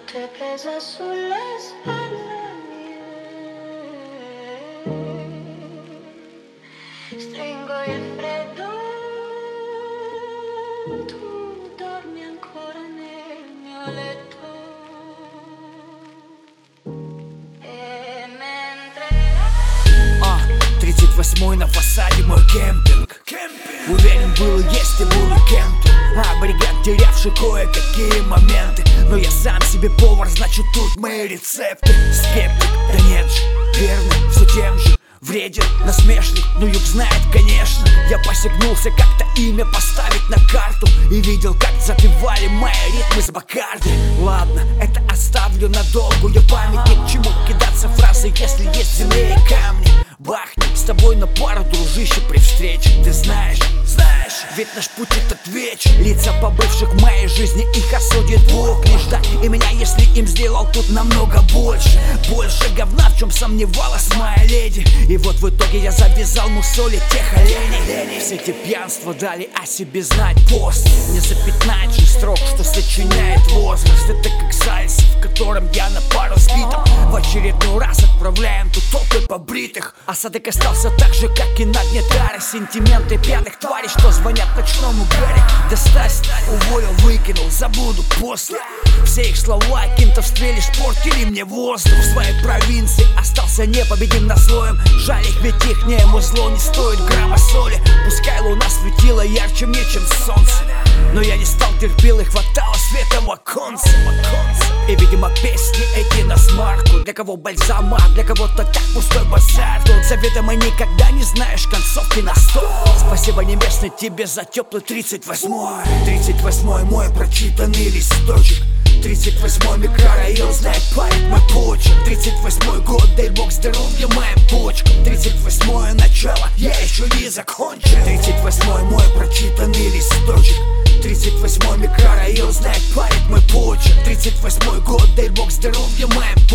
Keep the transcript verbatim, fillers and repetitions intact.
te pesa sulle spalle mie. Stringo il freddo, tu dormi ancora nel mio letto. E mentre А, тридцать восьмой на фасаде мой кемпинг. Уверен, был, есть и был кемпинг. А бригад, терявший кое-какие моменты. Но я сам себе повар, значит тут мои рецепты. Скептик, да нет же, верно, все тем же. Вреден, насмешник, ну юг знает, конечно. Я посягнулся как-то имя поставить на карту и видел, как запевали мои ритмы с Бакарди. Ладно, это оставлю на долгую память. Ни к чему кидаться фразой, если есть земля и камни. Бахни с тобой на пару, дружище, при встрече. Ты знаешь, знаешь, ведь наш путь этот вечен. Лица побывших в моей жизни, их осудит Бог лишь, да. И меня, если им сделал, тут намного больше. Больше говна, в чем сомневалась моя леди. И вот в итоге я завязал мусолить тех оленей. Все эти пьянства дали о себе знать пост. Не запятнать же строк, что сочиняет возраст. Это как сальса, в котором я на пару сбитом. В очередной раз отправляем тут толпы побритых. Осадок остался так же, как и на дне тары. Сентименты пьяных тварей, что звонят ночному Гарри. Достать, уволил, выкинул, забуду после. Все их слова каким-то встрелишь, портили мне воздух. В своей провинции остался непобедим наслоем. Жаль их, ведь их нему зло не стоит грамма соли. Пускай луна светила ярче мне, чем солнце, но я не стал терпел, и хватало света в оконце. И, видимо, песни эти на смарку. Для кого бальзам, а для кого-то так пустой базар. Тут заведомо никогда не знаешь концовки на сто. Спасибо небесной тебе за теплый тридцать восьмой. Тридцать восьмой мой прочитанный листочек. Тридцать восьмой микрорайон знает память мой почерк. Тридцать восьмой год, дай бог здоровья моим почкам. Тридцать восьмое начало, я еще не закончил. Тридцать восьмой мой прочитанный листочек. Тридцать восьмой микрорайон знает память мой почерк. Тридцать восьмой год, дай бог здоровья моим